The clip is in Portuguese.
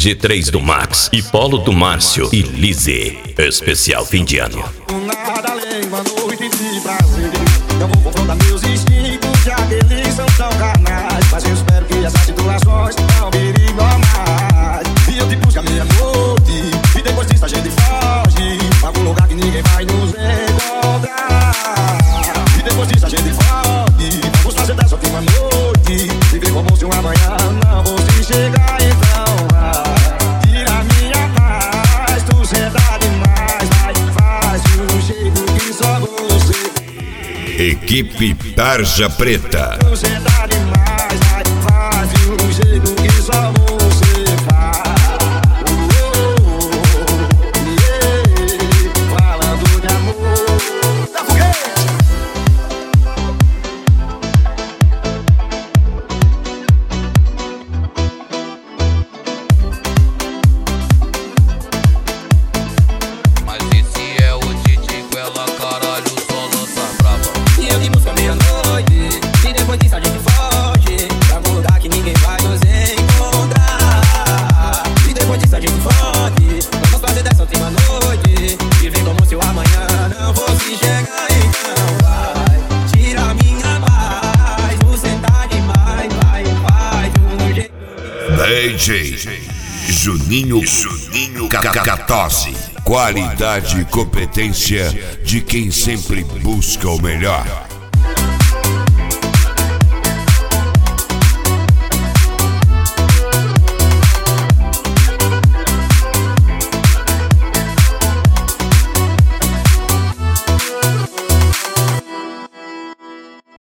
G3 do Max e Polo do Márcio e Lizzy. Especial fim de ano. Nada além, uma noite de prazer. Eu vou confrontar meus instintos, já que eles são tão carnais. Mas eu espero que essas situações não virem normais. E eu te busco à meia-noite, e depois disso a gente foge pra algum lugar que ninguém vai nos encontrar. E depois disso a gente foge, vamos fazer dessa última noite viver como se um amanhã não fosse chegar. Então vai, tira minha paz, tu senta demais, vai, faz de um jeito que só você. Equipe Tarja Preta. Tu senta demais, vai, faz de um jeito que só você faz. Falando de amor, da foguete. Mas esse é o DJ Guela, caralho, o solo tá brava. E eu de música meia-noite, e depois disso a gente foge pra algum lugar que ninguém vai nos encontrar. E depois disso a gente foge, vamos fazer dessa última noite viver como se o amanhã não fosse chegar. Então vai, tira minha paz, você tá demais, vai, faz um jeito. DJ Juninho Cacatose. Qualidade e competência de quem sempre busca o melhor.